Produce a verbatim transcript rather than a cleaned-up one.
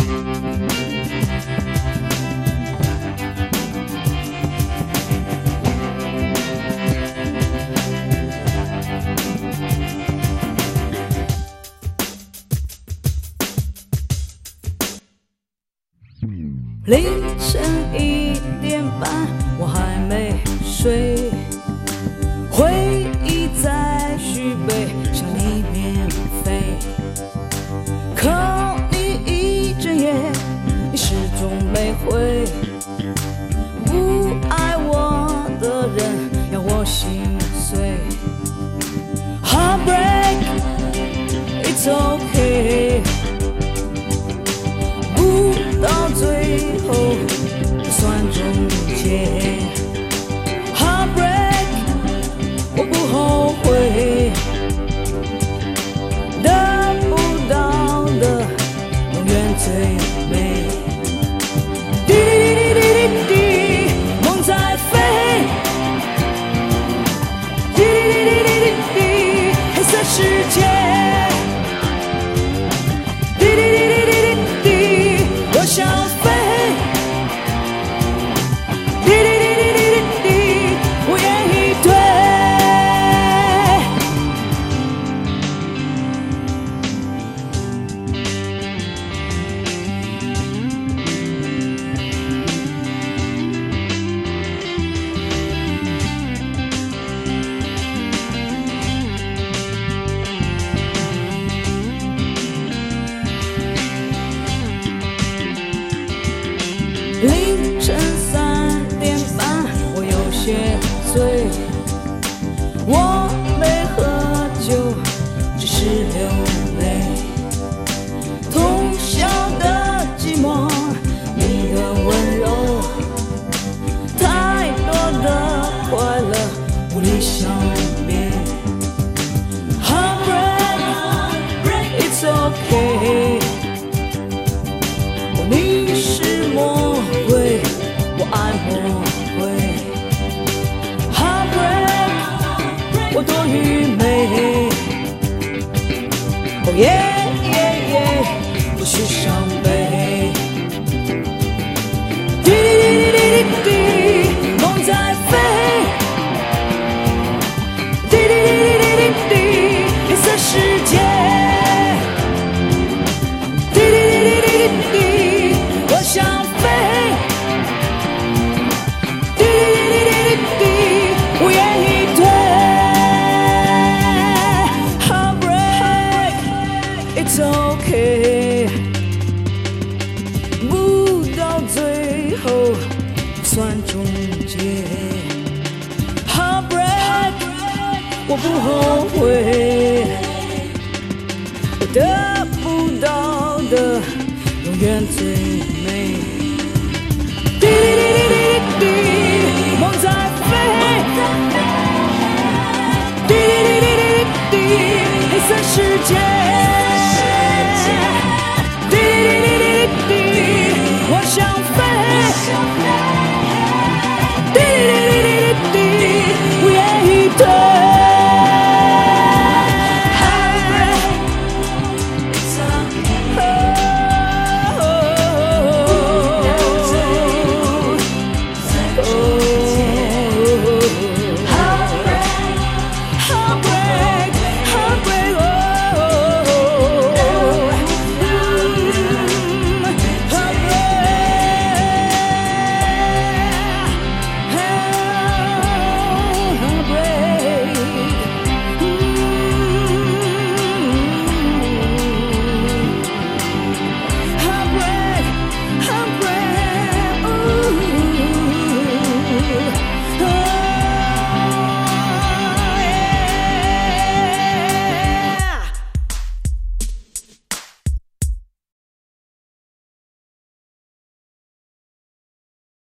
凌晨一点半，我还没睡，回忆在续杯，向你免费。靠你一整夜，你始终没回。不爱我的人要我心碎。Heartbreak, it's okay。到最后不算终结 Heartbreak 我不后悔，得不到的永远最美。滴滴滴滴滴滴，梦在飞。滴滴滴滴滴滴，黑色世界。想飞，滴滴滴滴滴滴滴，我愿意对。凌晨三点半，我有些醉，我没喝酒，只是流泪。通宵的寂寞，你的温柔，太多的快乐无力消灭。Heartbreak, it's okay。你是魔鬼，我爱魔鬼。Heartbreak， 我多愚昧。哦耶耶耶，不需伤悲。滴滴滴滴滴，梦在飞。滴滴滴滴滴滴，黑色世界。滴滴滴滴滴，我想飞。滴滴滴滴滴，我愿意对。Heartbreak, it's okay。不到最后不算终结。Heartbreak， 我不后悔。我得不到的永远最美。滴滴滴滴滴，梦在飞。滴滴滴滴滴，黑色世界。